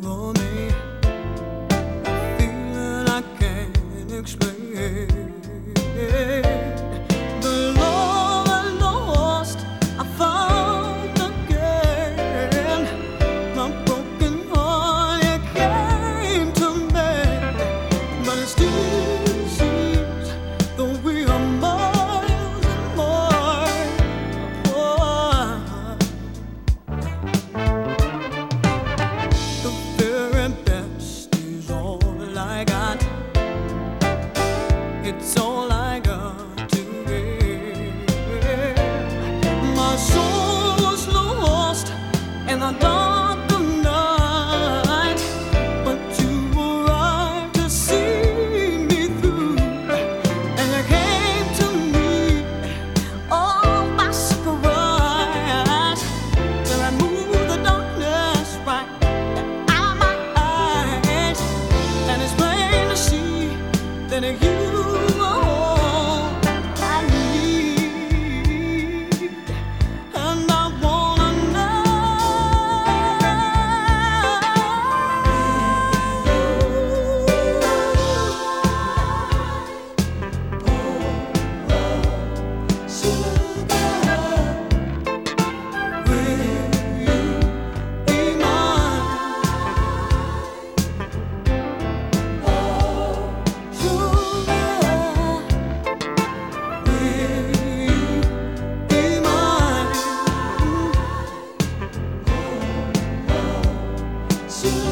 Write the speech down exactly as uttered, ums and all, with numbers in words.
on me, a feeling I can't explain. The love I lost, I found again. My broken heart, it came to mend, but it still seems though we are miles and miles apart. The very best is all I got. It's all I got to give. My soul was lost in the dark of night, but you arrived to see me through, and you came to me all by surprise to remove the darkness right out of my eyes. And it's plain to see that you are all I need, and I wanna soon.